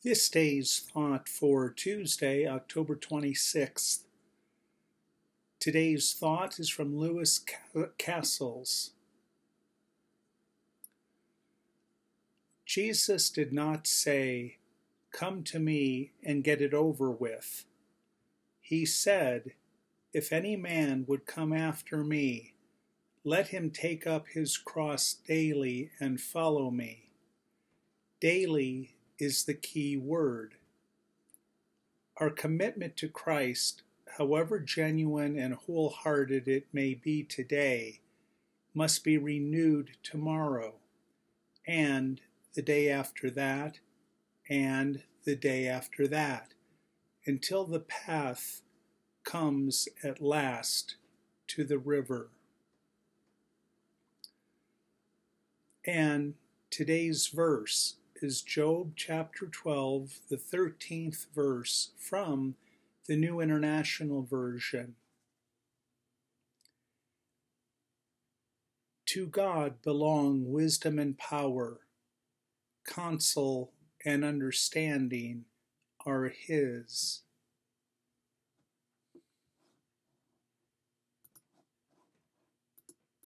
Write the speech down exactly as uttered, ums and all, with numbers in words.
This day's thought for Tuesday, October twenty-sixth. Today's thought is from Lewis Cassels. Jesus did not say, "Come to me and get it over with." He said, "If any man would come after me, let him take up his cross daily and follow me." Daily is the key word. Our commitment to Christ, however genuine and wholehearted it may be today, must be renewed tomorrow, and the day after that, and the day after that, until the path comes at last to the river. And today's verse is Job chapter twelve, the thirteenth verse from the New International Version. To God belong wisdom and power, counsel and understanding are His.